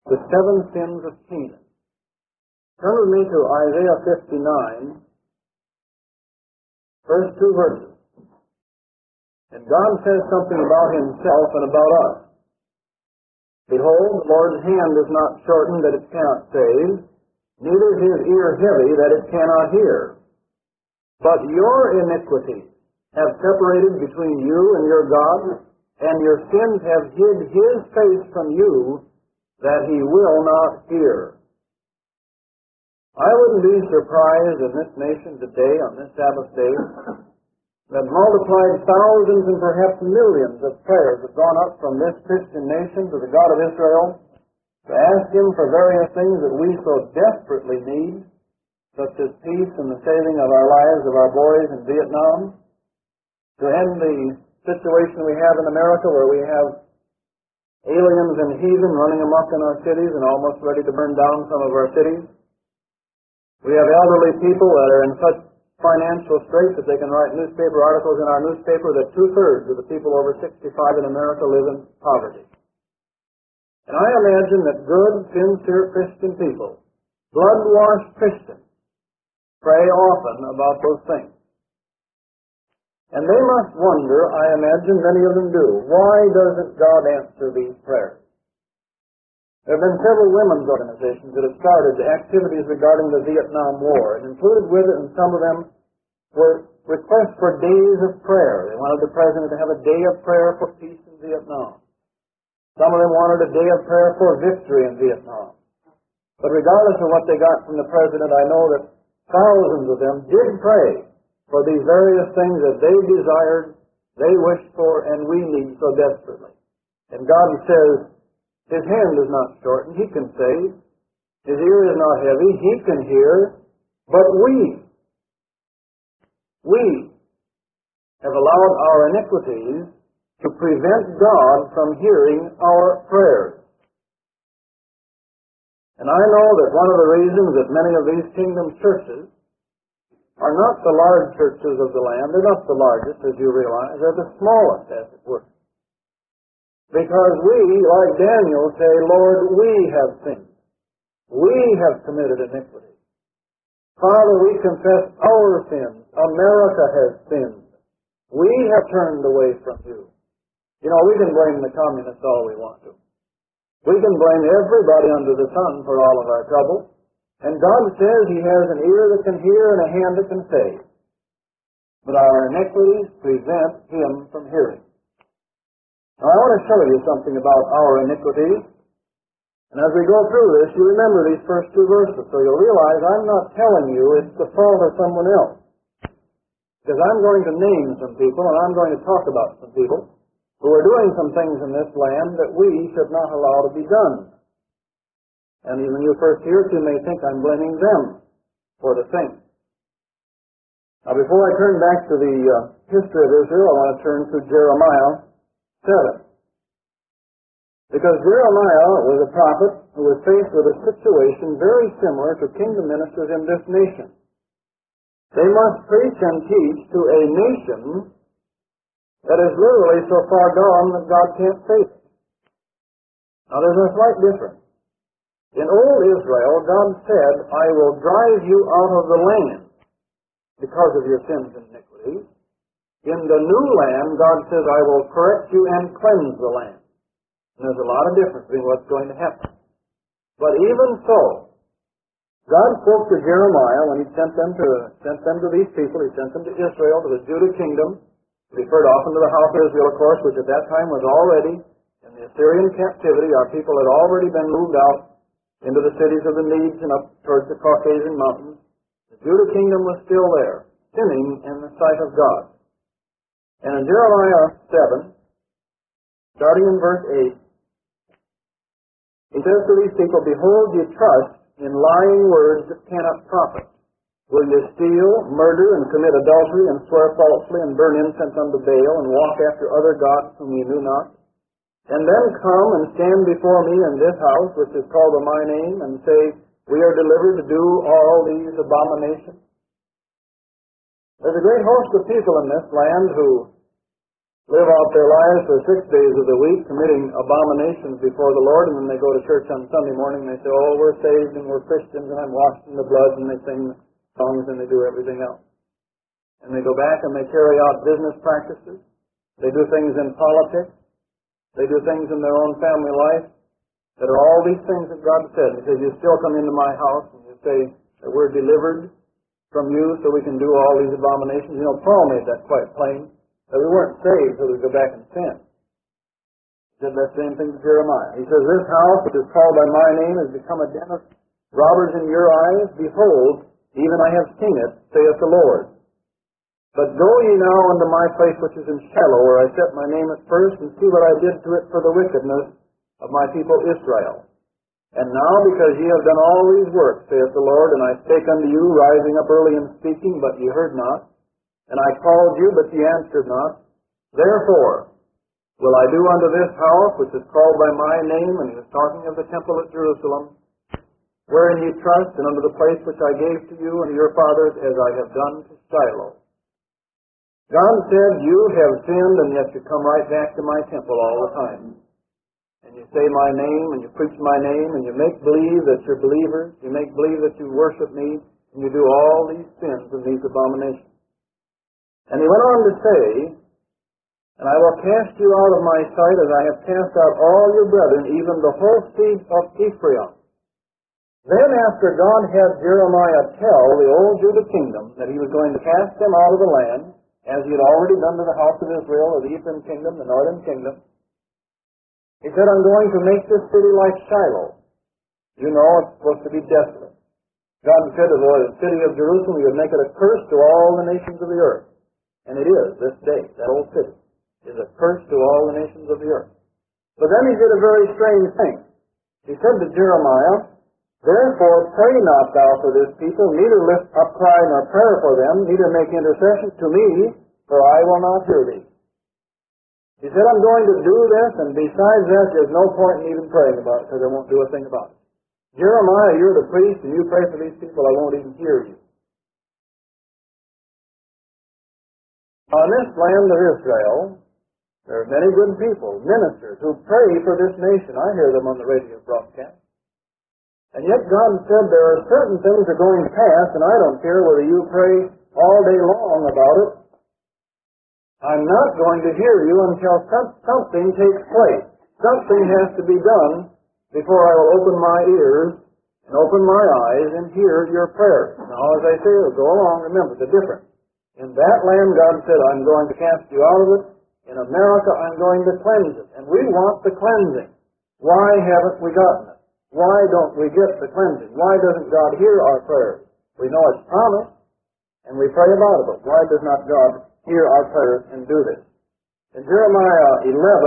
the seven sins of Canaan. Turn with me to Isaiah 59, first two verses. And God says something about himself and about us. Behold, the Lord's hand is not shortened that it cannot save, neither his ear heavy that it cannot hear. But your iniquities have separated between you and your God, and your sins have hid his face from you, that he will not hear. I wouldn't be surprised in this nation today, on this Sabbath day, that multiplied thousands and perhaps millions of prayers have gone up from this Christian nation to the God of Israel to ask him for various things that we so desperately need, such as peace and the saving of our lives of our boys in Vietnam, to end the situation we have in America where we have aliens and heathen running amok in our cities and almost ready to burn down some of our cities. We have elderly people that are in such financial straits that they can write newspaper articles in our newspaper that 2/3 of the people over 65 in America live in poverty. And I imagine that good, sincere Christian people, blood-washed Christians, pray often about those things. And they must wonder, I imagine many of them do, why doesn't God answer these prayers? There have been several women's organizations that have started activities regarding the Vietnam War, and included with it, and some of them were requests for days of prayer. They wanted the President to have a day of prayer for peace in Vietnam. Some of them wanted a day of prayer for victory in Vietnam. But regardless of what they got from the President, I know that thousands of them did pray for these various things that they desired, they wished for, and we need so desperately. And God says, his hand is not shortened, he can save. His ear is not heavy, he can hear. But we have allowed our iniquities to prevent God from hearing our prayers. And I know that one of the reasons that many of these kingdom churches are not the large churches of the land. They're not the largest, as you realize. They're the smallest, as it were. Because we, like Daniel, say, Lord, we have sinned. We have committed iniquity. Father, we confess our sins. America has sinned. We have turned away from you. You know, we can blame the communists all we want to. We can blame everybody under the sun for all of our trouble. And God says he has an ear that can hear and a hand that can save. But our iniquities prevent him from hearing. Now, I want to show you something about our iniquities. And as we go through this, you remember these first two verses, so you'll realize I'm not telling you it's the fault of someone else. Because I'm going to name some people, and I'm going to talk about some people who are doing some things in this land that we should not allow to be done. And even you first hear it, you may think I'm blaming them for the thing. Now, before I turn back to the history of Israel, I want to turn to Jeremiah 7. Because Jeremiah was a prophet who was faced with a situation very similar to kingdom ministers in this nation. They must preach and teach to a nation that is literally so far gone that God can't save it. Now, there's a slight difference. In old Israel, God said, I will drive you out of the land because of your sins and iniquities. In the new land, God says, I will correct you and cleanse the land. And there's a lot of difference between what's going to happen. But even so, God spoke to Jeremiah when he sent them to these people. He sent them to Israel, to the Judah kingdom, referred often to the house of Israel, of course, which at that time was already in the Assyrian captivity. Our people had already been moved out into the cities of the Medes and up towards the Caucasian mountains. The Judah kingdom was still there, sinning in the sight of God. And in Jeremiah 7, starting in verse 8, he says to these people, Behold, ye trust in lying words that cannot profit. Will ye steal, murder, and commit adultery, and swear falsely, and burn incense unto Baal, and walk after other gods whom ye knew not? And then come and stand before me in this house, which is called by my name, and say, We are delivered to do all these abominations. There's a great host of people in this land who live out their lives for 6 days of the week, committing abominations before the Lord, and then they go to church on Sunday morning and they say, oh, we're saved and we're Christians and I'm washed in the blood, and they sing songs and they do everything else. And they go back and they carry out business practices. They do things in politics. They do things in their own family life that are all these things that God said. He says, you still come into my house and you say that we're delivered from you so we can do all these abominations. You know, Paul made that quite plain. That we weren't saved so we go back and sin. He said that same thing to Jeremiah. He says, this house which is called by my name has become a den of robbers in your eyes. Behold, even I have seen it, saith the Lord. But go ye now unto my place which is in Shiloh, where I set my name at first, and see what I did to it for the wickedness of my people Israel. And now, because ye have done all these works, saith the Lord, and I spake unto you, rising up early and speaking, but ye heard not, and I called you, but ye answered not. Therefore will I do unto this house, which is called by my name, and he was talking of the temple at Jerusalem, wherein ye trust, and unto the place which I gave to you and to your fathers, as I have done to Shiloh. God said, you have sinned, and yet you come right back to my temple all the time. And you say my name, and you preach my name, and you make believe that you're believers, you make believe that you worship me, and you do all these sins and these abominations. And he went on to say, and I will cast you out of my sight as I have cast out all your brethren, even the whole seed of Ephraim. Then after God had Jeremiah tell the old Judah kingdom that he was going to cast them out of the land, as he had already done to the house of Israel, or the eastern kingdom, the northern kingdom, he said, I'm going to make this city like Shiloh. You know, it's supposed to be desolate. God said to the city of Jerusalem, he would make it a curse to all the nations of the earth. And it is, this day, that old city is a curse to all the nations of the earth. But then he did a very strange thing. He said to Jeremiah, therefore pray not thou for this people, neither lift up cry nor prayer for them, neither make intercession to me, for I will not hear thee. He said, I'm going to do this, and besides that, there's no point in even praying about it, because I won't do a thing about it. Jeremiah, you're the priest, and you pray for these people, I won't even hear you. On this land of Israel, there are many good people, ministers, who pray for this nation. I hear them on the radio broadcast. And yet God said there are certain things that are going to pass, and I don't care whether you pray all day long about it. I'm not going to hear you until something takes place. Something has to be done before I will open my ears and open my eyes and hear your prayers. Now, as I say, go along, remember the difference. In that land, God said, I'm going to cast you out of it. In America, I'm going to cleanse it. And we want the cleansing. Why haven't we gotten it? Why don't we get the cleansing? Why doesn't God hear our prayers? We know it's promised, and we pray about it, but why does not God hear our prayers and do this? In Jeremiah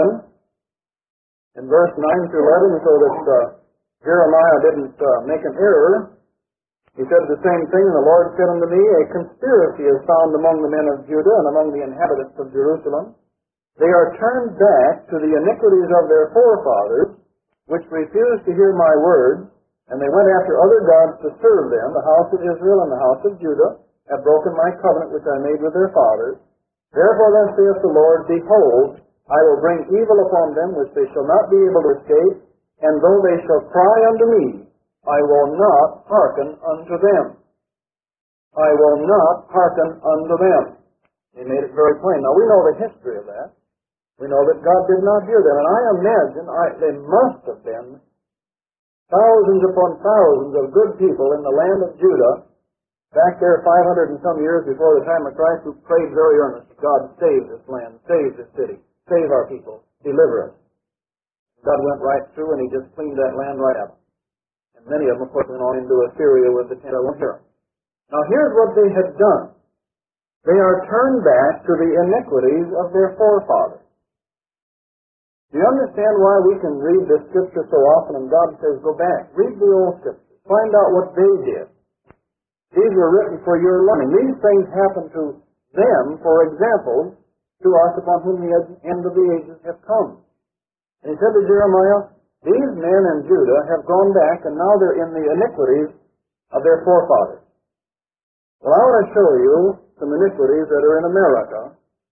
11, in verse 9 through 11, so that Jeremiah didn't make an error, he said the same thing, and the Lord said unto me, a conspiracy is found among the men of Judah and among the inhabitants of Jerusalem. They are turned back to the iniquities of their forefathers, which refused to hear my word, and they went after other gods to serve them. The house of Israel and the house of Judah have broken my covenant which I made with their fathers. Therefore thus saith the Lord, behold, I will bring evil upon them which they shall not be able to escape, and though they shall cry unto me, I will not hearken unto them. I will not hearken unto them. He made it very plain. Now we know the history of that. We know that God did not hear them. And I imagine they must have been thousands upon thousands of good people in the land of Judah, back there 500 and some years before the time of Christ, who prayed very earnestly, God, save this land, save this city, save our people, deliver us. God went right through and he just cleaned that land right up. And many of them, of course, went on into Assyria with the 10 winter. Now here's what they had done. They are turned back to the iniquities of their forefathers. Do you understand why we can read the Scripture so often and God says, go back, read the old Scriptures, find out what they did. These were written for your learning. These things happened to them, for example, to us upon whom the end of the ages have come. And he said to Jeremiah, these men in Judah have gone back and now they're in the iniquities of their forefathers. Well, I want to show you some iniquities that are in America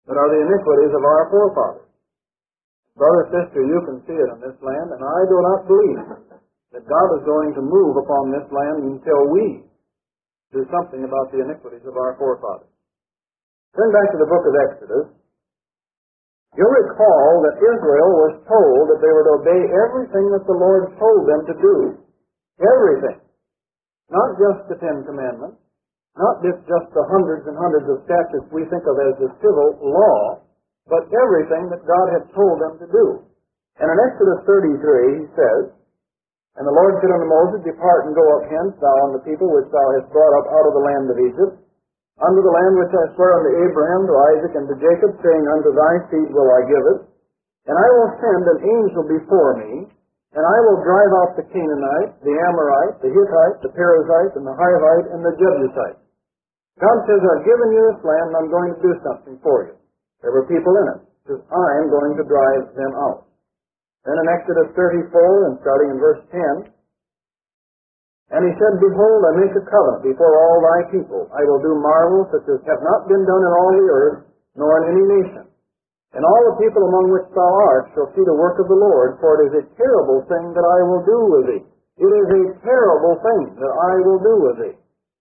that are the iniquities of our forefathers. Brother, sister, you can see it in this land, and I do not believe that God is going to move upon this land until we do something about the iniquities of our forefathers. Turn back to the book of Exodus. You'll recall that Israel was told that they were to obey everything that the Lord told them to do. Everything. Not just the Ten Commandments, not just the hundreds and hundreds of statutes we think of as the civil law, but everything that God had told them to do. And in Exodus 33, he says, "And the Lord said unto Moses, Depart and go up hence, thou and the people which thou hast brought up out of the land of Egypt, unto the land which I swear unto Abraham, to Isaac, and to Jacob, saying, Unto thy seed will I give it. And I will send an angel before me, and I will drive out the Canaanite, the Amorite, the Hittite, the Perizzite, and the Hivite, and the Jebusite." God says, "I've given you this land, and I'm going to do something for you." There were people in it. He says, "I'm going to drive them out." Then in Exodus 34, and starting in verse 10, "And he said, Behold, I make a covenant before all thy people. I will do marvels such as have not been done in all the earth, nor in any nation. And all the people among which thou art shall see the work of the Lord, for it is a terrible thing that I will do with thee." It is a terrible thing that I will do with thee.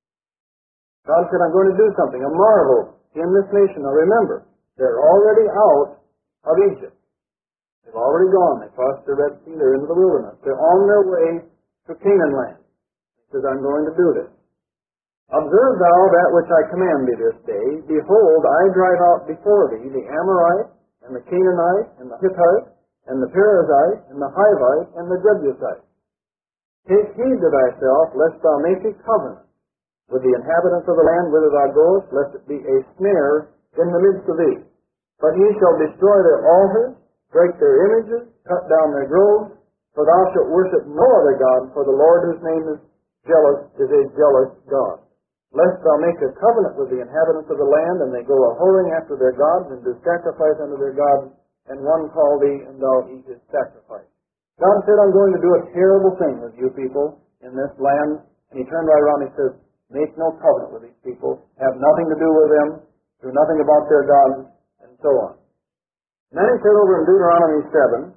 God said, "I'm going to do something, a marvel in this nation." Now remember, they're already out of Egypt. They've already gone. They crossed the Red Sea. They're into the wilderness. They're on their way to Canaan land. He says, "I'm going to do this. Observe thou that which I command thee this day. Behold, I drive out before thee the Amorite, and the Canaanite, and the Hittite, and the Perizzite, and the Hivite, and the Jebusite. Take heed to thyself, lest thou make a covenant with the inhabitants of the land whither thou goest, lest it be a snare in the midst of thee. But ye shall destroy their altars, break their images, cut down their groves, for thou shalt worship no other God, for the Lord whose name is a jealous God. Lest thou make a covenant with the inhabitants of the land, and they go a-whoring after their gods, and do sacrifice unto their gods, and one call thee, and thou eat his sacrifice." God said, "I'm going to do a terrible thing with you people in this land." And he turned right around and he says, "Make no covenant with these people, have nothing to do with them, do nothing about their gods," and so on. And then he said over in Deuteronomy 7,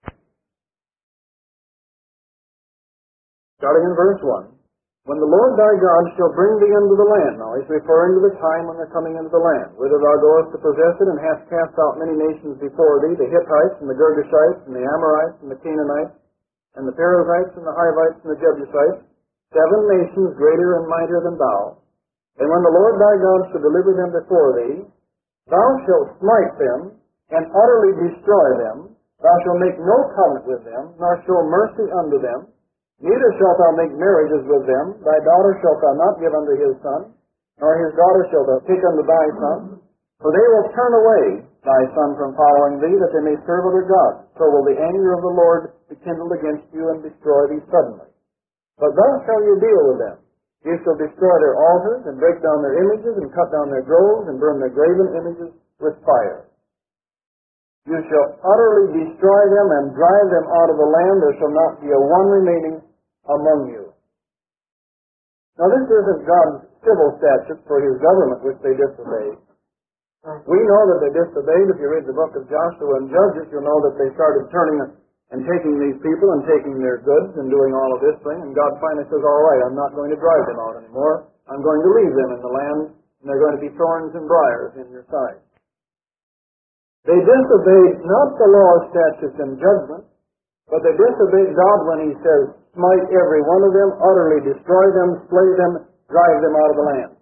starting in verse 1, "When the Lord thy God shall bring thee into the land," now he's referring to the time when they're coming into the land, "whither thou goest to possess it, and hast cast out many nations before thee, the Hittites, and the Girgashites, and the Amorites, and the Canaanites, and the Perizzites, and the Hivites, and the Jebusites, 7 nations greater and mightier than thou. And when the Lord thy God shall deliver them before thee, thou shalt smite them, and utterly destroy them. Thou shalt make no covenant with them, nor show mercy unto them. Neither shalt thou make marriages with them. Thy daughter shalt thou not give unto his son, nor his daughter shalt thou take unto thy son. For they will turn away thy son from following thee, that they may serve other gods. So will the anger of the Lord be kindled against you, and destroy thee suddenly. But thus shall you deal with them. You shall destroy their altars, and break down their images, and cut down their groves, and burn their graven images with fire. You shall utterly destroy them, and drive them out of the land. There shall not be a one remaining among you." Now this isn't God's civil statute for his government which they disobeyed. We know that they disobeyed. If you read the book of Joshua and Judges, you'll know that they started turning and taking these people and taking their goods and doing all of this thing. And God finally says, "All right, I'm not going to drive them out anymore. I'm going to leave them in the land, and they're going to be thorns and briars in your side." They disobeyed not the law, statutes, and judgment, but they disobeyed God when he says, "Smite every one of them, utterly destroy them, slay them, drive them out of the land."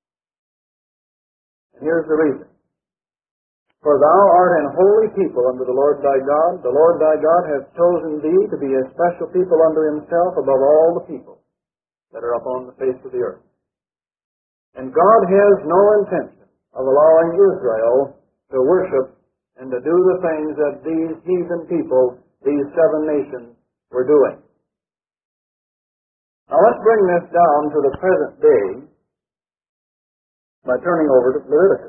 And here's the reason. "For thou art an holy people unto the Lord thy God. The Lord thy God hath chosen thee to be a special people unto himself above all the people that are upon the face of the earth." And God has no intention of allowing Israel to worship and to do the things that these heathen people, these 7 nations, were doing. Now let's bring this down to the present day by turning over to Leviticus.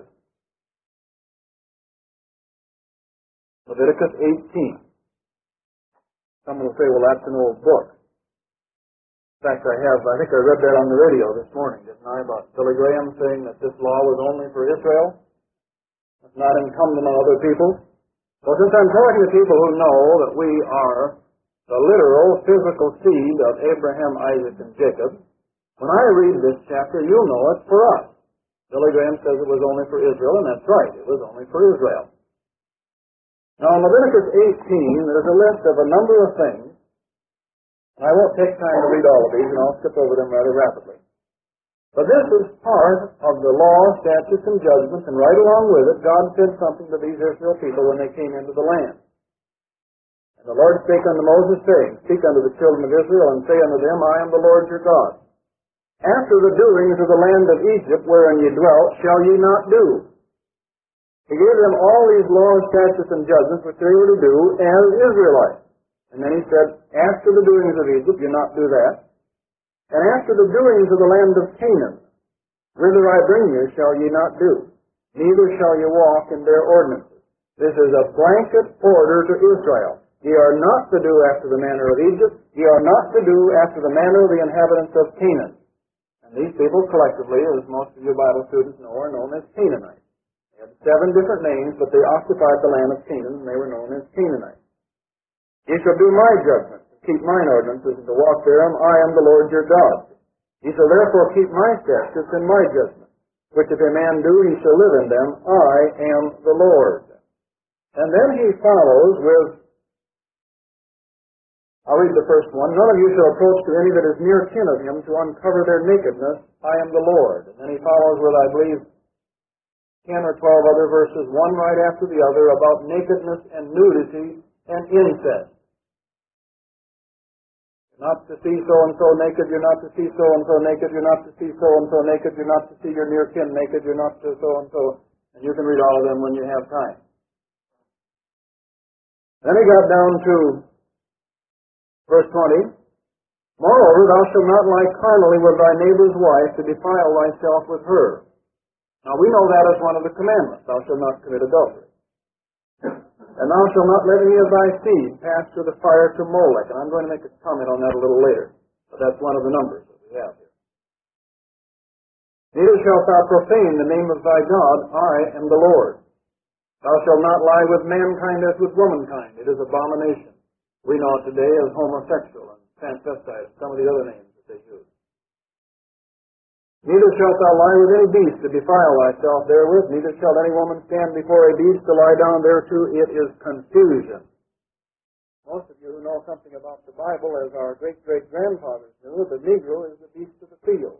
Leviticus 18. Some will say, "Well, that's an old book." In fact, I think I read that on the radio this morning, didn't I, about Billy Graham saying that this law was only for Israel? It's not incumbent on other people. Well, since I'm talking to people who know that we are the literal, physical seed of Abraham, Isaac, and Jacob, when I read this chapter, you'll know it's for us. Billy Graham says it was only for Israel, and that's right. It was only for Israel. Now, in Leviticus 18, there's a list of a number of things. I won't take time to read all of these, and I'll skip over them rather rapidly. But this is part of the law, statutes, and judgments, and right along with it, God said something to these Israel people when they came into the land. And the Lord spake unto Moses, saying, Speak unto the children of Israel, and say unto them, I am the Lord your God. After the doings of the land of Egypt, wherein ye dwelt, shall ye not do. He gave them all these laws, statutes, and judgments which they were to do as Israelites. And then he said, after the doings of Egypt, you not do that. And after the doings of the land of Canaan, whither I bring you, shall ye not do. Neither shall ye walk in their ordinances. This is a blanket order to Israel. Ye are not to do after the manner of Egypt. Ye are not to do after the manner of the inhabitants of Canaan. And these people collectively, as most of you Bible students know, are known as Canaanites. They had 7 different names, but they occupied the land of Canaan, and they were known as Canaanites. Ye shall do my judgments, and keep mine ordinances, and to walk therein. I am the Lord your God. Ye shall therefore keep my statutes and my judgments, which if a man do, he shall live in them. I am the Lord. And then he follows with, I'll read the first one. None of you shall approach to any that is near kin of him to uncover their nakedness. I am the Lord. And then he follows with, I believe, 10 or 12 other verses, one right after the other, about nakedness and nudity and incest. You're not to see so-and-so naked, you're not to see so-and-so naked, you're not to see so-and-so naked, you're not to see your near kin naked, you're not to so-and-so. And you can read all of them when you have time. Then he got down to verse 20. Moreover, thou shalt not lie carnally with thy neighbor's wife to defile thyself with her. Now we know that as one of the commandments. Thou shalt not commit adultery. And thou shalt not let any of thy seed pass through the fire to Molech. And I'm going to make a comment on that a little later. But that's one of the numbers that we have here. Neither shalt thou profane the name of thy God. I am the Lord. Thou shalt not lie with mankind as with womankind. It is abomination. We know it today as homosexual and transvestite and some of the other names that they use. Neither shalt thou lie with any beast to defile thyself therewith, neither shall any woman stand before a beast to lie down thereto. It is confusion. Most of you who know something about the Bible, as our great-great-grandfathers knew, the Negro is the beast of the field.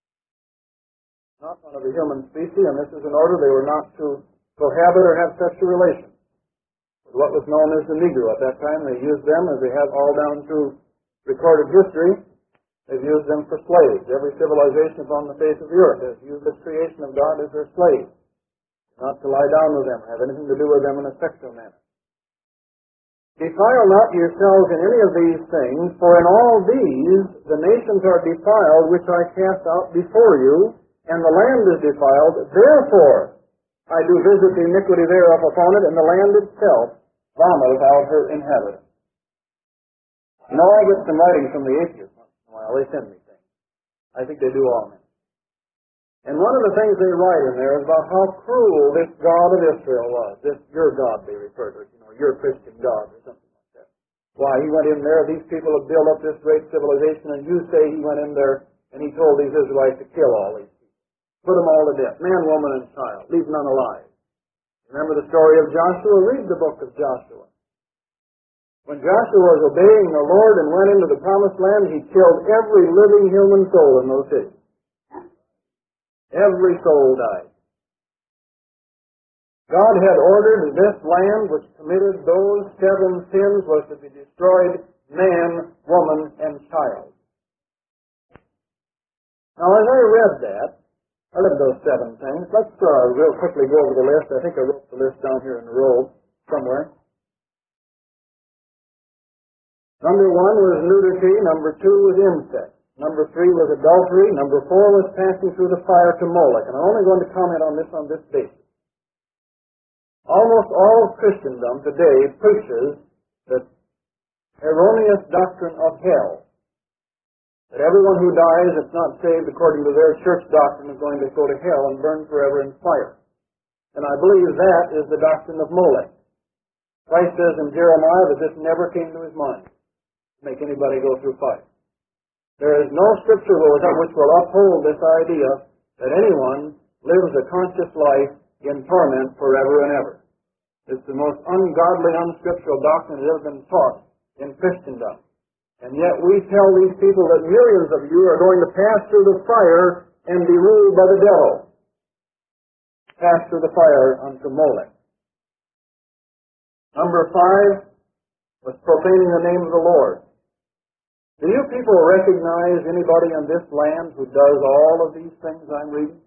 Not one of the human species, and this is an order they were not to cohabit or have sexual relations. With what was known as the Negro at that time, they used them, as they have all down through recorded history. They've used them for slaves. Every civilization upon the face of the earth has used this creation of God as their slave. Not to lie down with them, have anything to do with them in a sexual manner. Defile not yourselves in any of these things, for in all these the nations are defiled, which I cast out before you, and the land is defiled. Therefore I do visit the iniquity thereof upon it, and the land itself vomiteth out her inhabitants. You know, I get some writing from the atheists. Well, they send me things. I think they do all men. And one of the things they write in there is about how cruel this God of Israel was. This, your God, they refer to it, your Christian God or something like that. Why, he went in there, these people have built up this great civilization, and you say he went in there and he told these Israelites to kill all these people. Put them all to death, man, woman, and child. Leave none alive. Remember the story of Joshua? Read the book of Joshua. When Joshua was obeying the Lord and went into the promised land, he killed every living human soul in those cities. Every soul died. God had ordered this land which committed those 7 sins was to be destroyed, man, woman, and child. Now, as I read that, I read those 7 things. Let's real quickly go over the list. I think I wrote the list down here in the roll somewhere. Number 1 was nudity. Number 2 was incest. Number 3 was adultery. Number 4 was passing through the fire to Molech. And I'm only going to comment on this basis. Almost all of Christendom today preaches the erroneous doctrine of hell. That everyone who dies that's not saved according to their church doctrine is going to go to hell and burn forever in fire. And I believe that is the doctrine of Molech. Christ says in Jeremiah that this never came to his mind to make anybody go through fire. There is no scripture which will uphold this idea that anyone lives a conscious life in torment forever and ever. It's the most ungodly, unscriptural doctrine that has ever been taught in Christendom. And yet we tell these people that millions of you are going to pass through the fire and be ruled by the devil. Pass through the fire unto Molech. Number 5 was profaning the name of the Lord. Do you people recognize anybody in this land who does all of these things I'm reading?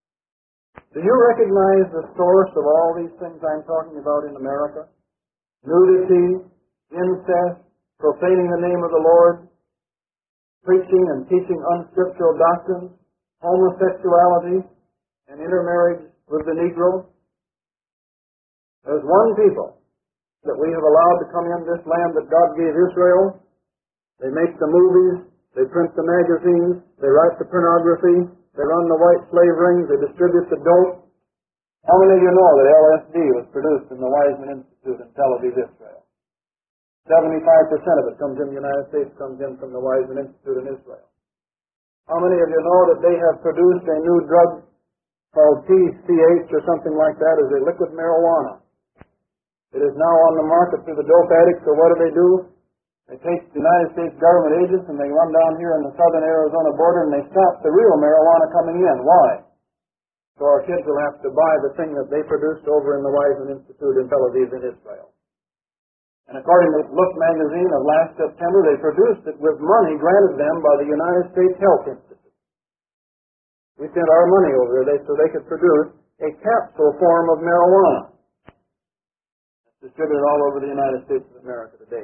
Do you recognize the source of all these things I'm talking about in America? Nudity, incest, profaning the name of the Lord, preaching and teaching unscriptural doctrines, homosexuality, and intermarriage with the Negro. There's one people that we have allowed to come in this land that God gave Israel. They make the movies, they print the magazines, they write the pornography, they run the white slave rings, they distribute the dope. How many of you know that LSD was produced in the Weizmann Institute in Tel Aviv, Israel? 75% of it comes in the United States, comes in from the Weizmann Institute in Israel. How many of you know that they have produced a new drug called TCH or something like that as a liquid marijuana? It is now on the market through the dope addicts, so what do? They take the United States government agents and they run down here on the southern Arizona border and they stop the real marijuana coming in. Why? So our kids will have to buy the thing that they produced over in the Weizmann Institute in Tel Aviv in Israel. And according to Look magazine of last September, they produced it with money granted them by the United States Health Institute. We sent our money over there so they could produce a capsule form of marijuana. It's distributed all over the United States of America today.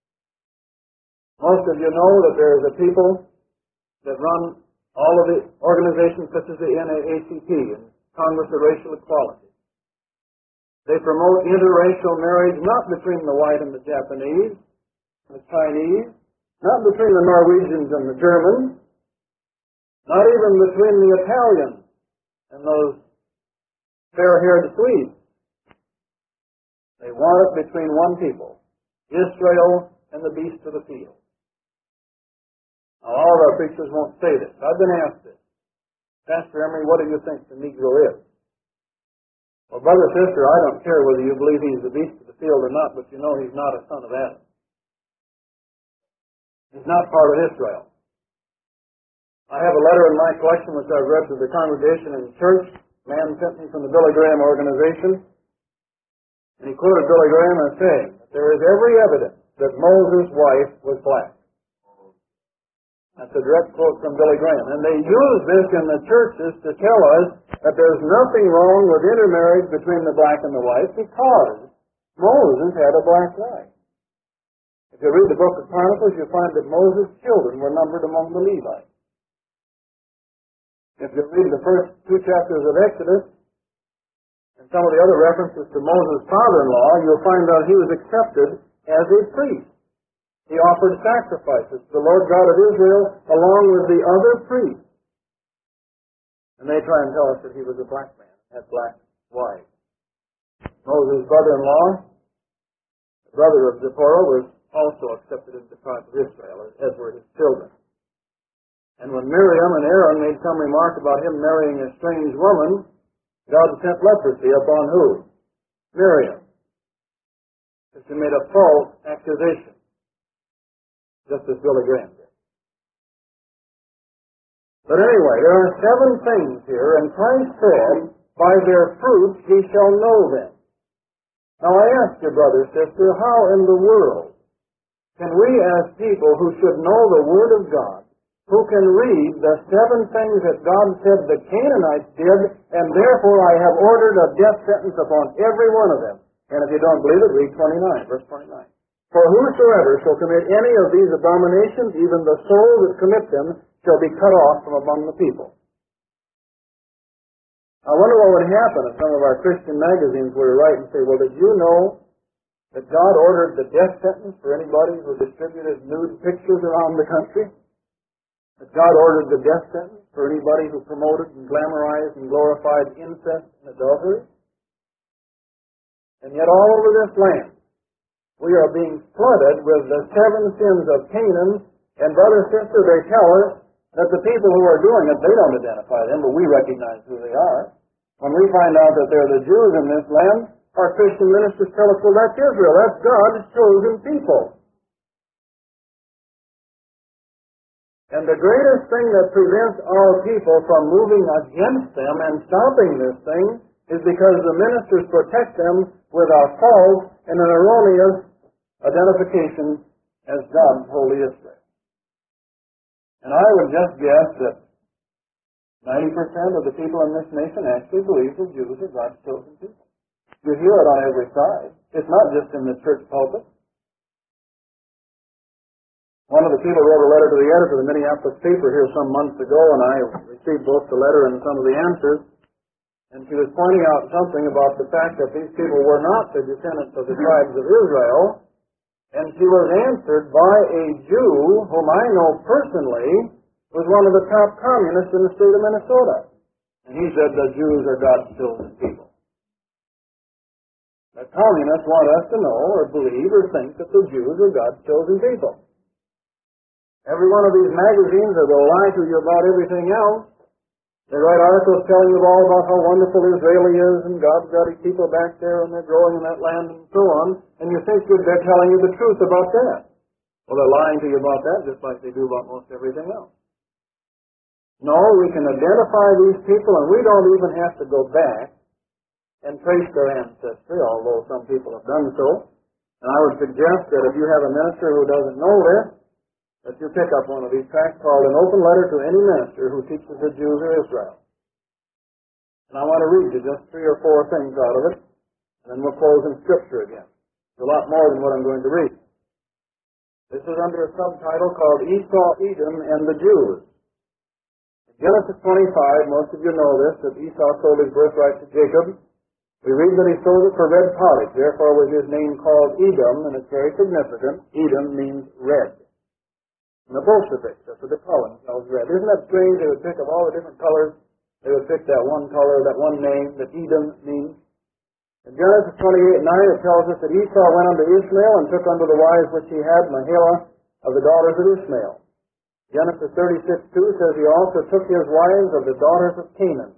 Most of you know that there is a people that run all of the organizations such as the NAACP and Congress of Racial Equality. They promote interracial marriage not between the white and the Japanese, the Chinese, not between the Norwegians and the Germans, not even between the Italians and those fair-haired Swedes. They want it between one people, Israel and the beast of the field. Now, all of our preachers won't say this. I've been asked this. Pastor Emery, what do you think the Negro is? Well, brother, sister, I don't care whether you believe he's the beast of the field or not, but you know he's not a son of Adam. He's not part of Israel. I have a letter in my collection which I've read to the congregation in church. A man sent me from the Billy Graham organization. And he quoted Billy Graham as saying that there is every evidence that Moses' wife was black. That's a direct quote from Billy Graham. And they use this in the churches to tell us that there's nothing wrong with intermarriage between the black and the white because Moses had a black wife. If you read the book of Chronicles, you'll find that Moses' children were numbered among the Levites. If you read the first 2 chapters of Exodus and some of the other references to Moses' father-in-law, you'll find that he was accepted as a priest. He offered sacrifices to the Lord God of Israel along with the other priests. And they try and tell us that he was a black man, had black wives. Moses' brother-in-law, the brother of Zipporah, was also accepted into the tribe of Israel, as were his children. And when Miriam and Aaron made some remark about him marrying a strange woman, God sent leprosy upon who? Miriam. Because she made a false accusation, just as Billy Graham did. But anyway, there are 7 things here, and Christ said, by their fruits ye shall know them. Now I ask you, brother, sister, how in the world can we as people who should know the Word of God, who can read the 7 things that God said the Canaanites did, and therefore I have ordered a death sentence upon every one of them? And if you don't believe it, read 29, verse 29. For whosoever shall commit any of these abominations, even the soul that commit them, shall be cut off from among the people. I wonder what would happen if some of our Christian magazines were to write and say, well, did you know that God ordered the death sentence for anybody who distributed nude pictures around the country? That God ordered the death sentence for anybody who promoted and glamorized and glorified incest and adultery? And yet all over this land, we are being flooded with the 7 sins of Canaan. And brother, sister, they tell us that the people who are doing it, they don't identify them, but we recognize who they are. When we find out that they're the Jews in this land, our Christian ministers tell us, well, that's Israel. That's God's chosen people. And the greatest thing that prevents our people from moving against them and stopping this thing is because the ministers protect them with a false and an erroneous identification as God's holy Israel. And I would just guess that 90% of the people in this nation actually believe the Jews are God's chosen people. You hear it on every side. It's not just in the church pulpit. One of the people wrote a letter to the editor of the Minneapolis paper here some months ago, and I received both the letter and some of the answers. And she was pointing out something about the fact that these people were not the descendants of the tribes of Israel. And she was answered by a Jew whom I know personally was one of the top communists in the state of Minnesota. And he said the Jews are God's chosen people. The communists want us to know or believe or think that the Jews are God's chosen people. Every one of these magazines that will lie to you about everything else. They write articles telling you all about how wonderful Israel is and God's got his people back there and they're growing in that land and so on. And you think that they're telling you the truth about that. Well, they're lying to you about that just like they do about most everything else. No, we can identify these people and we don't even have to go back and trace their ancestry, although some people have done so. And I would suggest that if you have a minister who doesn't know this, that you pick up one of these tracts called An Open Letter to Any Minister Who Teaches the Jews are Israel. And I want to read you just 3 or 4 things out of it, and then we'll close in Scripture again. It's a lot more than what I'm going to read. This is under a subtitle called Esau, Edom, and the Jews. In Genesis 25, most of you know this, that Esau sold his birthright to Jacob. We read that he sold it for red pottage, therefore was his name called Edom, and it's very significant. Edom means red. And the Bolsheviks, that's what they call themselves, red. Isn't that strange? They would pick of all the different colors, they would pick that one color, that one name that Edom means. In Genesis 28:9, it tells us that Esau went unto Ishmael and took unto the wives which he had Mahlah of the daughters of Ishmael. Genesis 36:2 says he also took his wives of the daughters of Canaan.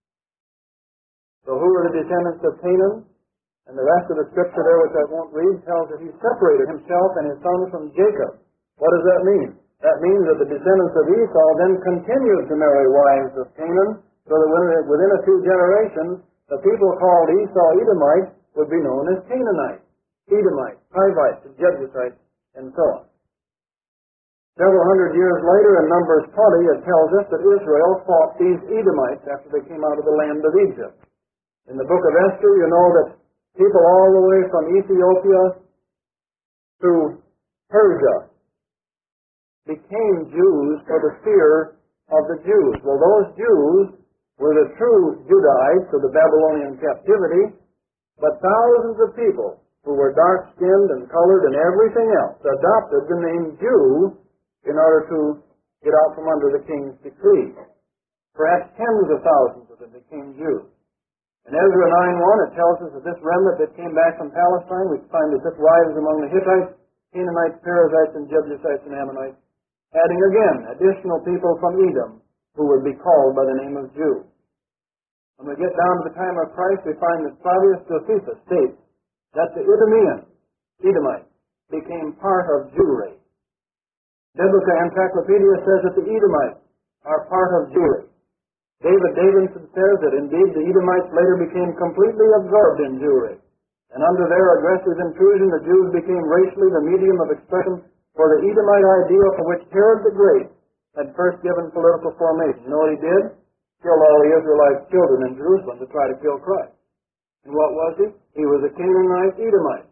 So who are the descendants of Canaan? And the rest of the scripture there, which I won't read, tells that he separated himself and his sons from Jacob. What does that mean? That means that the descendants of Esau then continued to marry wives of Canaan, so that within a few generations, the people called Esau Edomites would be known as Canaanites, Edomites, Hivites, and Jebusites, and so on. Several hundred years later, in Numbers 20, it tells us that Israel fought these Edomites after they came out of the land of Egypt. In the book of Esther, you know that people all the way from Ethiopia to Persia became Jews for the fear of the Jews. Well, those Jews were the true Judites of the Babylonian captivity, but thousands of people who were dark-skinned and colored and everything else adopted the name Jew in order to get out from under the king's decree. Perhaps tens of thousands of them became Jews. In Ezra 9:1, it tells us that this remnant that came back from Palestine, we find that took wives among the Hittites, Canaanites, Perizzites, and Jebusites, and Ammonites, adding again additional people from Edom who would be called by the name of Jew. When we get down to the time of Christ, we find that Flavius Josephus states that the Edomites, became part of Jewry. Biblical Encyclopedia says that the Edomites are part of Jewry. David Davidson says that indeed the Edomites later became completely absorbed in Jewry, and under their aggressive intrusion the Jews became racially the medium of expression for the Edomite ideal for which Herod the Great had first given political formation. You know what he did? Killed all the Israelite children in Jerusalem to try to kill Christ. And what was he? He was a Canaanite Edomite.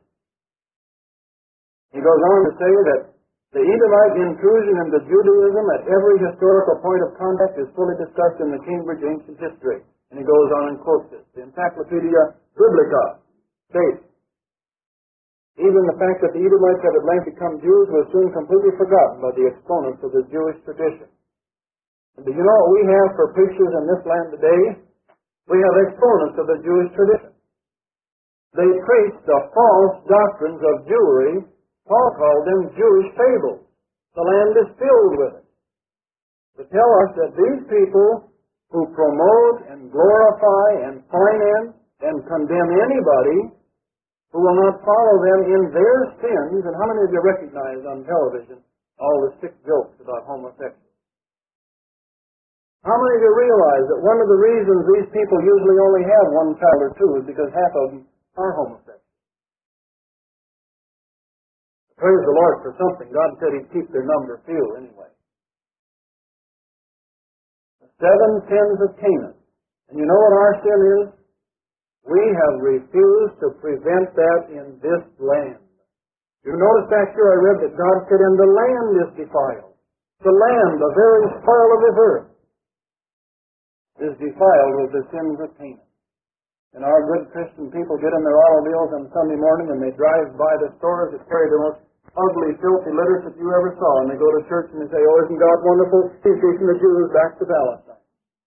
He goes on to say that the Edomite intrusion into Judaism at every historical point of contact is fully discussed in the Cambridge Ancient History. And he goes on and quotes this. The Encyclopedia Biblica states, even the fact that the Edomites had at length become Jews was soon completely forgotten by the exponents of the Jewish tradition. And do you know what we have for preachers in this land today? We have exponents of the Jewish tradition. They preached the false doctrines of Jewry. Paul called them Jewish fables. The land is filled with it. To tell us that these people who promote and glorify and finance and condemn anybody who will not follow them in their sins, and how many of you recognize on television all the sick jokes about homosexuals? How many of you realize that one of the reasons these people usually only have one child or two is because half of them are homosexuals? Praise the Lord for something. God said He'd keep their number few anyway. The 7 sins of Canaan. And you know what our sin is? We have refused to prevent that in this land. You notice back here I read that God said, and the land is defiled. The land, the very soil of this earth, is defiled with the sins of Canaan. And our good Christian people get in their automobiles on Sunday morning and they drive by the stores that carry the most ugly, filthy litters that you ever saw. And they go to church and they say, oh, isn't God wonderful? He's taking the Jews back to Palestine.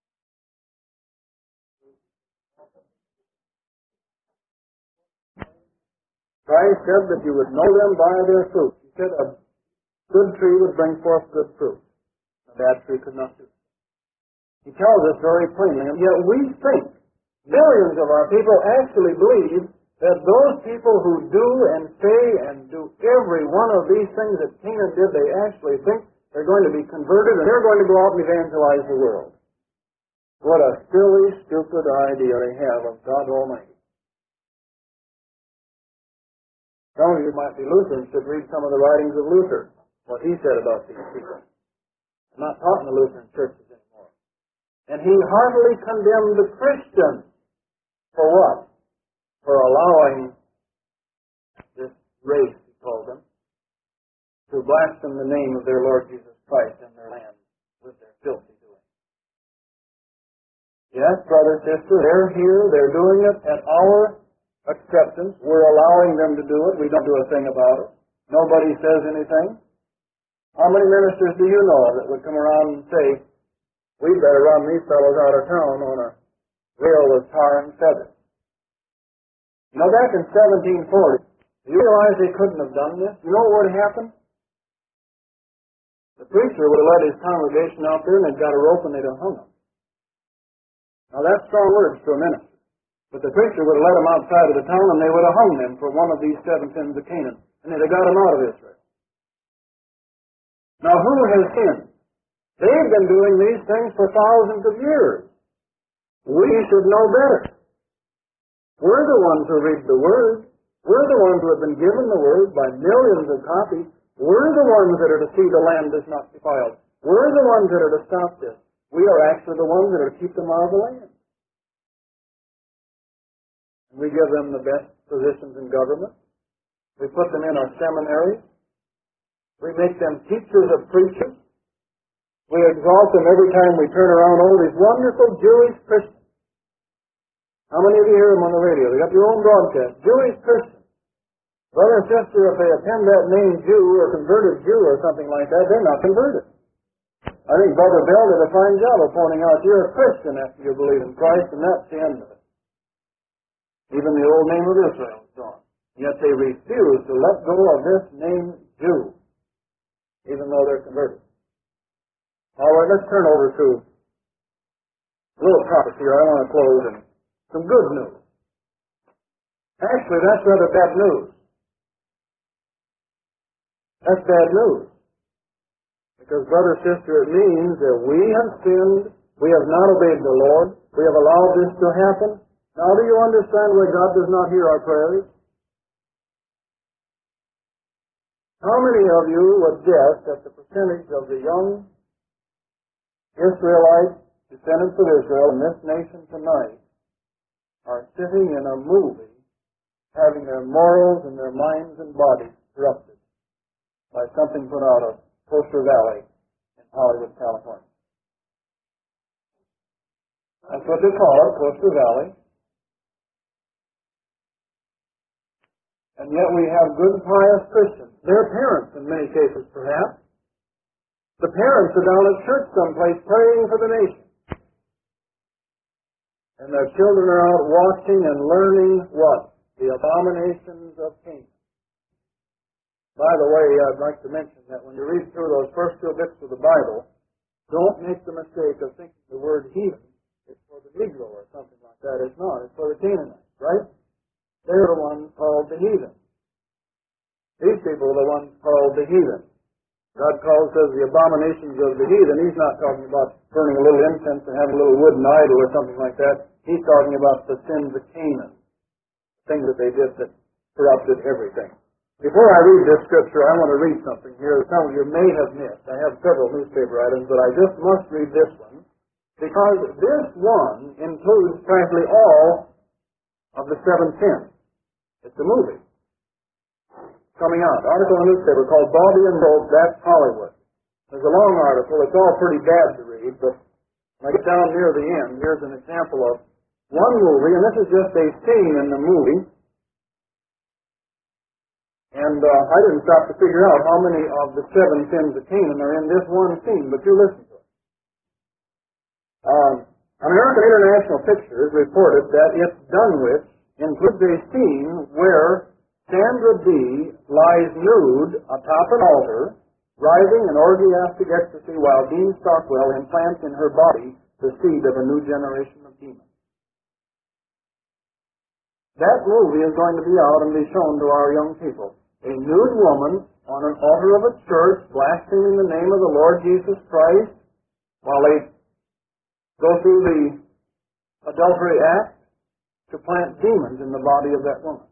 Christ said that you would know them by their fruit. He said a good tree would bring forth good fruit. A bad tree could not do so. He tells us very plainly, and yet we think, millions of our people actually believe that those people who do and say and do every one of these things that Canaan did, they actually think they're going to be converted and they're going to go out and evangelize the world. What a silly, stupid idea they have of God Almighty. Some of you might be Lutherans, should read some of the writings of Luther, what he said about these people. I'm not taught in the Lutheran churches anymore. And he heartily condemned the Christians. For what? For allowing this race, he called them, to blaspheme the name of their Lord Jesus Christ in their land with their filthy doing. Yes, brother, sister, they're here, they're doing it at our acceptance. We're allowing them to do it. We don't do a thing about it. Nobody says anything. How many ministers do you know that would come around and say, we better run these fellows out of town on a rail with tar and feathers? You know, back in 1740, do you realize they couldn't have done this? You know what would happen? The preacher would have led his congregation out there and they'd got a rope and they'd have hung them. Now that's strong words to a minister. But the preacher would have led them outside of the town and they would have hung them for one of these 7 sins of Canaan. And they'd have got them out of Israel. Now who has sinned? They've been doing these things for thousands of years. We should know better. We're the ones who read the Word. We're the ones who have been given the Word by millions of copies. We're the ones that are to see the land is not defiled. We're the ones that are to stop this. We are actually the ones that are to keep them out of the land. We give them the best positions in government. We put them in our seminaries. We make them teachers of preachers. We exalt them every time we turn around. Oh, these wonderful Jewish Christians. How many of you hear them on the radio? They got your own broadcast. Jewish Christians. Brother and sister, if they append that name Jew or converted Jew or something like that, they're not converted. I think Brother Bell did a fine job of pointing out you're a Christian after you believe in Christ, and that's the end of it. Even the old name of Israel is gone. Yet they refuse to let go of this name Jew, even though they're converted. All right, let's turn over to a little topic here. I want to close and some good news. Actually, that's rather bad news. That's bad news. Because, brother, sister, it means that we have sinned, we have not obeyed the Lord, we have allowed this to happen. Now, do you understand why God does not hear our prayers? How many of you would guess that the percentage of the young Israelites, descendants of Israel, in this nation tonight, are sitting in a movie, having their morals and their minds and bodies corrupted by something put out of Coaster Valley in Hollywood, California? That's what they call it, Coaster Valley. And yet we have good, pious Christians. Their parents, in many cases, perhaps. The parents are down at church someplace praying for the nation. And their children are out watching and learning what? the abominations of Canaan. By the way, I'd like to mention that when you read through those first two bits of the Bible, don't make the mistake of thinking the word heathen is for the Negro or something like that. It's not. It's for the Canaanites, right? They're the ones called the heathen. These people are the ones called the heathen. God calls us the abominations of the heathen. He's not talking about burning a little incense and having a little wooden idol or something like that. He's talking about the sins of Canaan, things that they did that corrupted everything. Before I read this scripture, I want to read something here that some of you may have missed. I have several newspaper items, but I just must read this one, because this one includes practically all of the seven sins. It's a movie coming out. Article in the newspaper called Bobby and Bolt, That's Hollywood. There's a long article. It's all pretty bad to read, but when I get down near the end, here's an example of one movie, and this is just a scene in the movie. And I didn't stop to figure out how many of the seven sins of Canaan are in this one scene, but you listen to it. American International Pictures reported that its Dunwich includes a scene where Sandra Dee lies nude atop an altar, writhing in orgiastic ecstasy while Dean Stockwell implants in her body the seed of a new generation of demons. That movie is going to be out and be shown to our young people. A nude woman on an altar of a church blaspheming the name of the Lord Jesus Christ while they go through the adultery act to plant demons in the body of that woman.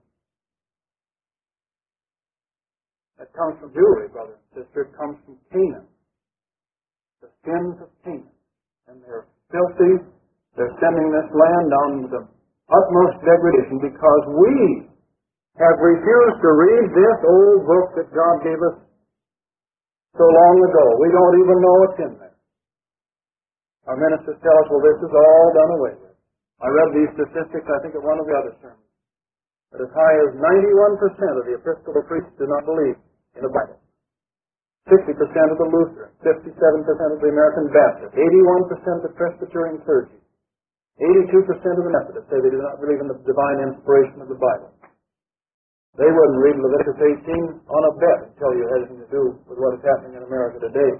That comes from Jewry, brother and sister. It comes from Canaan. The sins of Canaan. And they're filthy. They're sending this land down to the utmost degradation because we have refused to read this old book that God gave us so long ago. We don't even know what's in there. Our ministers tell us, well, this is all done away with. I read these statistics, I think, at one of the other sermons, that as high as 91% of the Episcopal priests do not believe in the Bible. 60% of the Lutherans, 57% of the American Baptists, 81% of the Presbyterian clergy, 82% of the Methodists say they do not believe in the divine inspiration of the Bible. They wouldn't read Leviticus 18 on a bet and tell you it has anything to do with what is happening in America today.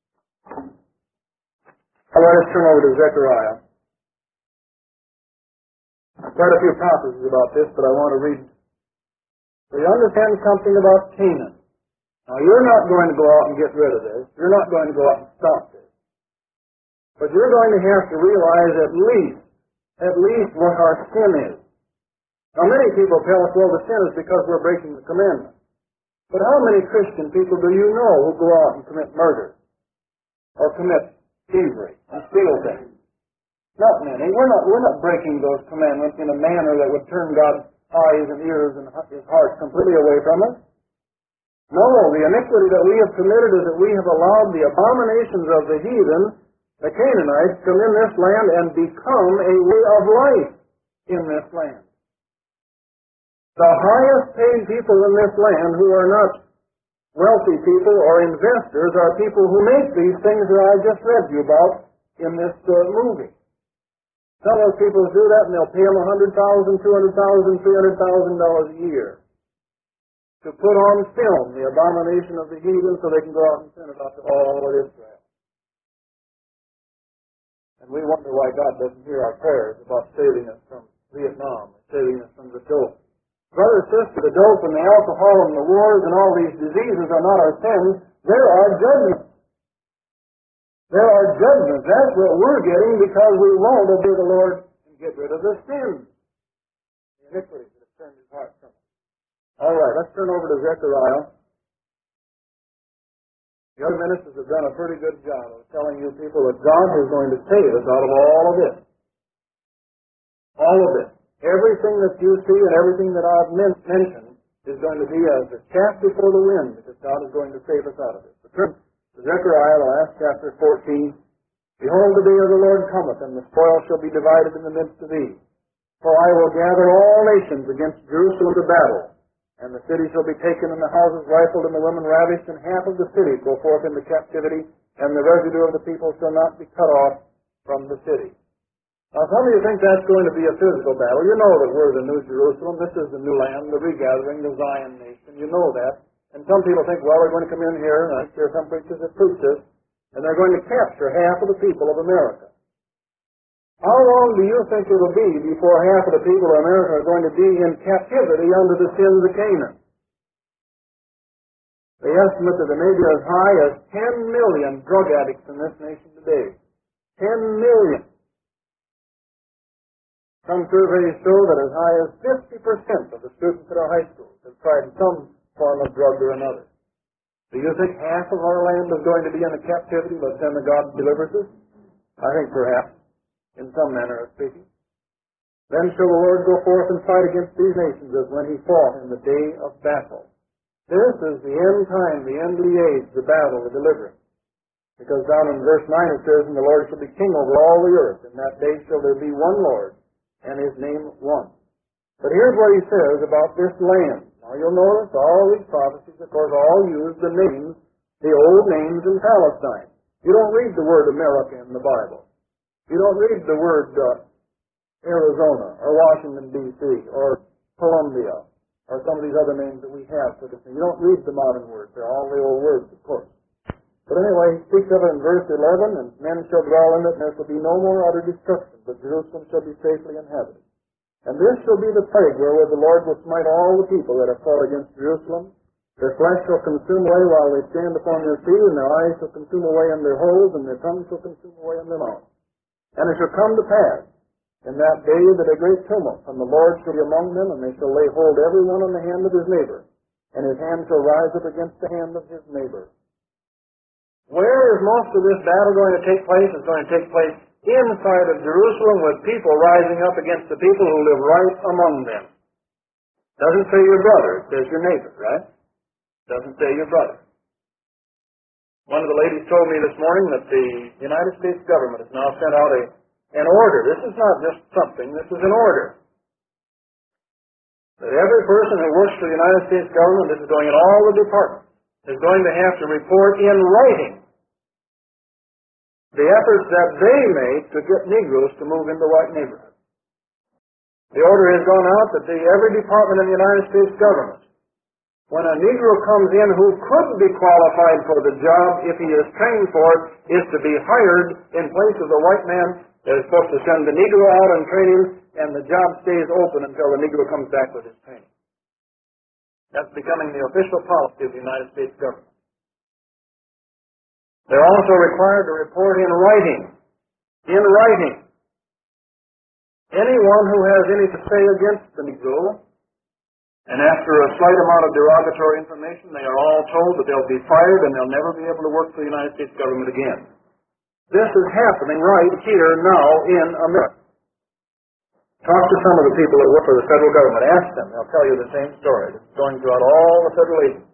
Now let us turn over to Zechariah. Quite a few prophecies about this, but I want to read. So you understand something about Canaan. Now you're not going to go out and get rid of this. You're not going to go out and stop this. But you're going to have to realize at least what our sin is. Now, many people tell us, well, the sin is because we're breaking the commandment. But how many Christian people do you know who go out and commit murder? Or commit thievery and steal things? Not many. We're not breaking those commandments in a manner that would turn God's eyes and ears and His heart completely away from us. No, the iniquity that we have committed is that we have allowed the abominations of the heathen, the Canaanites, come in this land and become a way of life in this land. The highest paid people in this land who are not wealthy people or investors are people who make these things that I just read you about in this movie. Some of those people do that and they'll pay them $100,000, $200,000, $300,000 a year to put on film the abomination of the heathen so they can go out and send it out to all of Israel. And we wonder why God doesn't hear our prayers about saving us from Vietnam, or saving us from the dope. Brother, sister, the dope and the alcohol and the wars and all these diseases are not our sins. There are judgments. There are judgments. That's what we're getting because we won't obey the Lord and get rid of the sins. The iniquities that have turned His heart from us. All right, let's turn over to Zechariah. The other ministers have done a pretty good job of telling you people that God is going to save us out of all of this. All of this. Everything that you see and everything that I've mentioned is going to be as a chaff before the wind, because God is going to save us out of it. But turn to Zechariah, the last chapter, 14. Behold, the day of the Lord cometh, and the spoil shall be divided in the midst of thee. For I will gather all nations against Jerusalem to battle, and the city shall be taken, and the houses rifled, and the women ravished, and half of the city go forth into captivity, and the residue of the people shall not be cut off from the city. Now, some of you think that's going to be a physical battle. You know that we're the New Jerusalem. This is the new land, the regathering, the Zion nation. You know that. And some people think, well, they're going to come in here, and I hear some preachers that preach this, and they're going to capture half of the people of America. How long do you think it will be before half of the people of America are going to be in captivity under the sins of Canaan? They estimate that there may be as high as 10 million drug addicts in this nation today. 10 million. Some surveys show that as high as 50% of the students at our high schools have tried some form of drug or another. Do you think half of our land is going to be in a captivity by the time God delivers us? I think perhaps, in some manner of speaking. Then shall the Lord go forth and fight against these nations as when he fought in the day of battle. This is the end time, the end of the age, the battle, the deliverance. Because down in verse 9 it says, and the Lord shall be king over all the earth. In that day shall there be one Lord, and his name one. But here's what he says about this land. Now you'll notice all these prophecies, of course, all use the names, the old names in Palestine. You don't read the word America in the Bible. You don't read the word Arizona or Washington, D.C. or Columbia or some of these other names that we have for this thing. You don't read the modern words. They're all the old words, of course. But anyway, he speaks of it in verse 11, and men shall dwell in it, and there shall be no more utter destruction, but Jerusalem shall be safely inhabited. And this shall be the plague wherewith the Lord will smite all the people that have fought against Jerusalem. Their flesh shall consume away while they stand upon their feet, and their eyes shall consume away in their holes, and their tongue shall consume away in their mouth. And it shall come to pass in that day that a great tumult, and the Lord shall be among them, and they shall lay hold every one on the hand of his neighbor, and his hand shall rise up against the hand of his neighbor. Where is most of this battle going to take place? It's going to take place inside of Jerusalem with people rising up against the people who live right among them. Doesn't say your brother, it says your neighbor, right? Doesn't say your brother. One of the ladies told me this morning that the United States government has now sent out an order. This is not just something, this is an order. That every person who works for the United States government, this is going in all the departments, is going to have to report in writing the efforts that they make to get Negroes to move into white neighborhoods. The order has gone out that every department in the United States government, when a Negro comes in who could be qualified for the job if he is trained for it, is to be hired in place of the white man that is supposed to send the Negro out and train him, and the job stays open until the Negro comes back with his training. That's becoming the official policy of the United States government. They're also required to report in writing. In writing. Anyone who has anything to say against the Negro, and after a slight amount of derogatory information, they are all told that they'll be fired and they'll never be able to work for the United States government again. This is happening right here now in America. Talk to some of the people that work for the federal government. Ask them. They'll tell you the same story. It's going throughout all the federal agencies.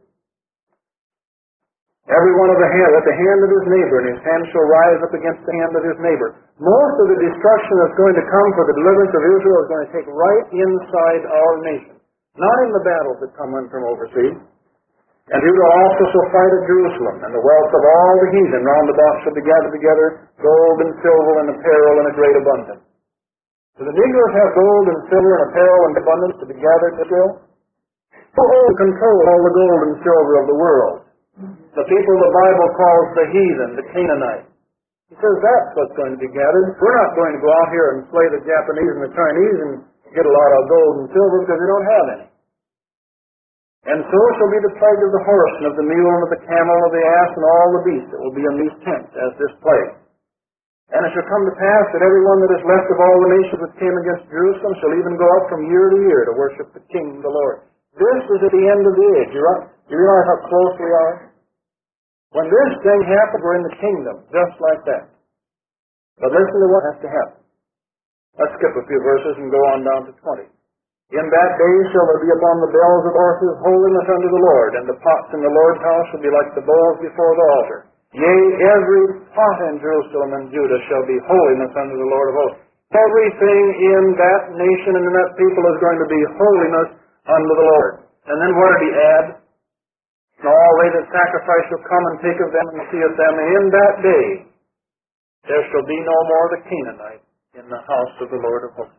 Every one of the hand at the hand of his neighbor, and his hand shall rise up against the hand of his neighbor. Most of the destruction that's going to come for the deliverance of Israel is going to take right inside our nation. Not in the battles that come in from overseas. And Judah also shall fight at Jerusalem, and the wealth of all the heathen round about shall be gathered together, gold and silver and apparel in a great abundance. Do the Negroes have gold and silver and apparel in abundance to be gathered to Israel? Who holds control all the gold and silver of the world? The people the Bible calls the heathen, the Canaanites. He says that's what's going to be gathered. We're not going to go out here and slay the Japanese and the Chinese and get a lot of gold and silver because we don't have any. And so shall be the plague of the horse and of the mule and of the camel and of the ass and all the beasts that will be in these tents as this plague. And it shall come to pass that every one that is left of all the nations that came against Jerusalem shall even go up from year to year to worship the King, the Lord. This is at the end of the age. You realize how close we are? When this thing happens, we're in the kingdom, just like that. But listen to what has to happen. Let's skip a few verses and go on down to 20. In that day shall there be upon the bells of horses holiness unto the Lord, and the pots in the Lord's house shall be like the bowls before the altar. Yea, every pot in Jerusalem and Judah shall be holiness unto the Lord of hosts. Everything in that nation and in that people is going to be holiness unto the Lord. And then what did he add? And all they that sacrifice shall come and take of them and see of them. And in that day there shall be no more the Canaanite in the house of the Lord of hosts.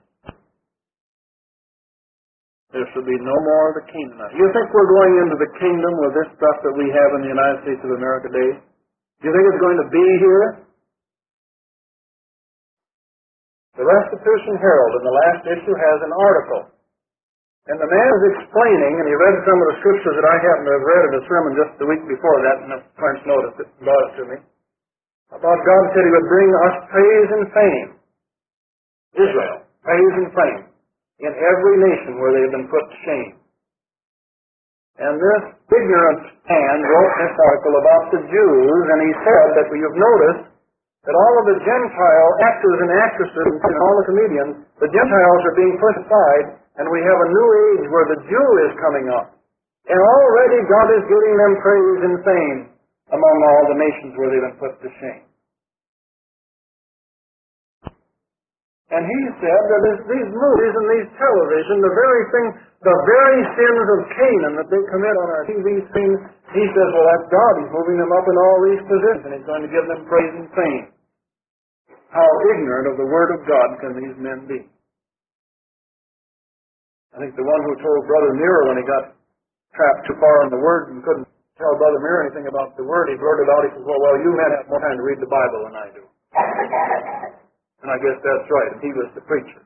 There shall be no more of the Canaanites. You think we're going into the kingdom with this stuff that we have in the United States of America today? Do you think it's going to be here? The Restitution Herald in the last issue has an article. And the man is explaining, and he read some of the scriptures that I happened to have read in a sermon just the week before that, and the French noticed it and brought it to me, about God said He would bring us praise and fame. Israel, praise and fame, in every nation where they have been put to shame. And this ignorant man wrote this article about the Jews, and he said that you've noticed that all of the Gentile actors and actresses and all the comedians, the Gentiles are being pushed aside, and we have a new age where the Jew is coming up. And already God is giving them praise and fame among all the nations where they've been put to shame. And he said that these movies and these television, the very sins of Canaan that they commit on our TV screens, he says, well, that's God. He's moving them up in all these positions, and He's going to give them praise and fame. How ignorant of the Word of God can these men be? I think the one who told Brother Muir when he got trapped too far in the Word and couldn't tell Brother Muir anything about the Word, he blurted out, he says, well, you men have more time to read the Bible than I do. And I guess that's right, and he was the preacher.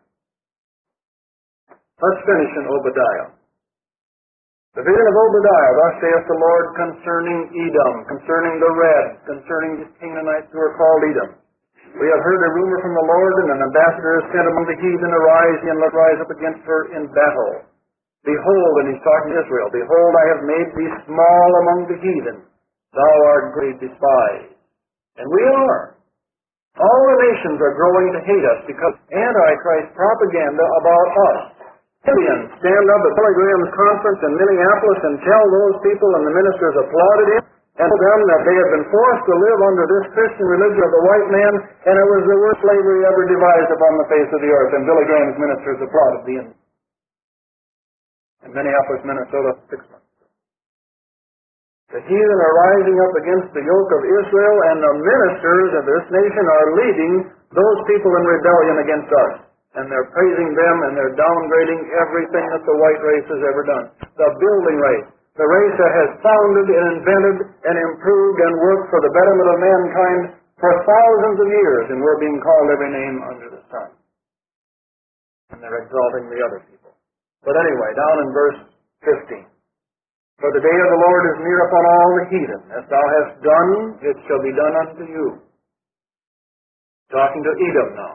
Let's finish in Obadiah. The vision of Obadiah, thus saith the Lord concerning Edom, concerning the red, concerning the Canaanites who are called Edom. We have heard a rumor from the Lord, and an ambassador is sent among the heathen, arise ye and let rise up against her in battle. Behold, and he's talking to Israel, behold, I have made thee small among the heathen. Thou art great despised. And we are. All the nations are growing to hate us because Antichrist propaganda about us. Millions stand up at Billy Graham's conference in Minneapolis and tell those people, and the ministers applauded him, and told them that they had been forced to live under this Christian religion of the white man, and it was the worst slavery ever devised upon the face of the earth, and Billy Graham's ministers applauded the Indians. In Minneapolis, Minnesota, 6 months. The heathen are rising up against the yoke of Israel, and the ministers of this nation are leading those people in rebellion against us. And they're praising them, and they're downgrading everything that the white race has ever done. The building race. The race that has founded and invented and improved and worked for the betterment of mankind for thousands of years, and we're being called every name under the sun. And they're exalting the other people. But anyway, down in verse 15. For the day of the Lord is near upon all the heathen. As thou hast done, it shall be done unto you. Talking to Edom now.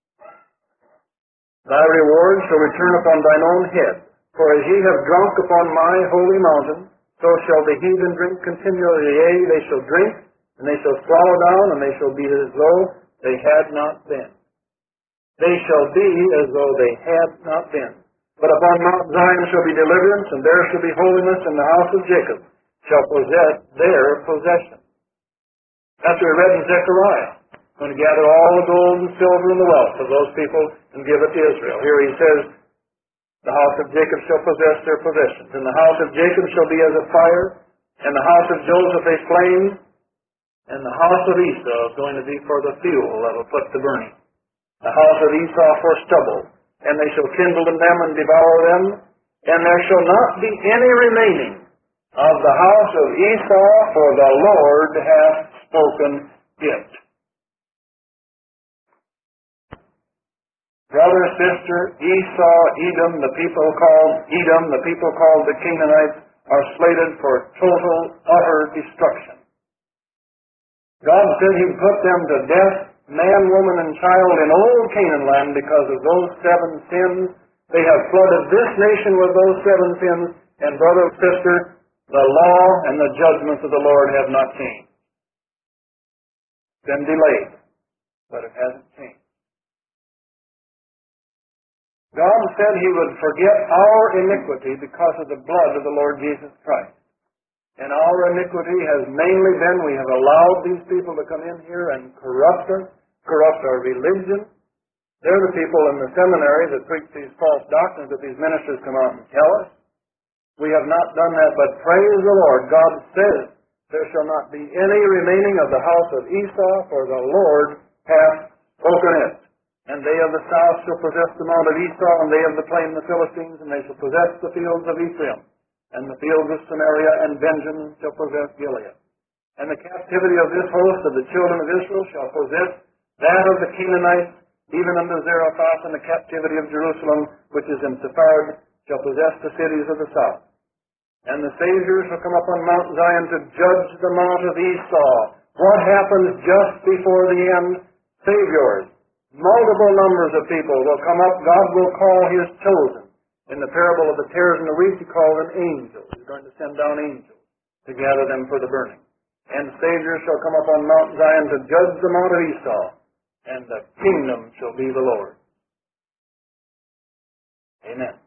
Thy reward shall return upon thine own head. For as ye have drunk upon my holy mountain, so shall the heathen drink continually. Yea, they shall drink, and they shall swallow down, and they shall be as though they had not been. They shall be as though they had not been. But upon Mount Zion shall be deliverance, and there shall be holiness, and the house of Jacob shall possess their possession. That's what we read in Zechariah. Going to gather all the gold and silver and the wealth of those people and give it to Israel. Here he says, the house of Jacob shall possess their possessions. And the house of Jacob shall be as a fire, and the house of Joseph a flame, and the house of Esau is going to be for the fuel that will put to burning. The house of Esau for stubble, and they shall kindle in them and devour them, and there shall not be any remaining of the house of Esau, for the Lord hath spoken it. Brother, sister, Esau, Edom, the people called the Canaanites, are slated for total, utter destruction. God said He'd put them to death, man, woman, and child, in old Canaan land because of those 7 sins. They have flooded this nation with those 7 sins, and brother, sister, the law and the judgments of the Lord have not changed. It's been delayed, but it hasn't changed. God said He would forget our iniquity because of the blood of the Lord Jesus Christ. And our iniquity has mainly been we have allowed these people to come in here and corrupt us, corrupt our religion. They're the people in the seminary that preach these false doctrines that these ministers come out and tell us. We have not done that, but praise the Lord. God says, there shall not be any remaining of the house of Esau, for the Lord hath spoken it. And they of the south shall possess the mount of Esau, and they of the plain the Philistines, and they shall possess the fields of Ephraim, and the fields of Samaria, and Benjamin shall possess Gilead. And the captivity of this host of the children of Israel shall possess that of the Canaanites, even unto Zarephath, and the captivity of Jerusalem, which is in Sephard, shall possess the cities of the south. And the Savior shall come up on Mount Zion to judge the mount of Esau. What happens just before the end? Saviors. Multiple numbers of people will come up. God will call His chosen. In the parable of the tares and the wheat, He called them angels. He's going to send down angels to gather them for the burning. And the Savior shall come up on Mount Zion to judge the mount of Esau, and the kingdom shall be the Lord. Amen.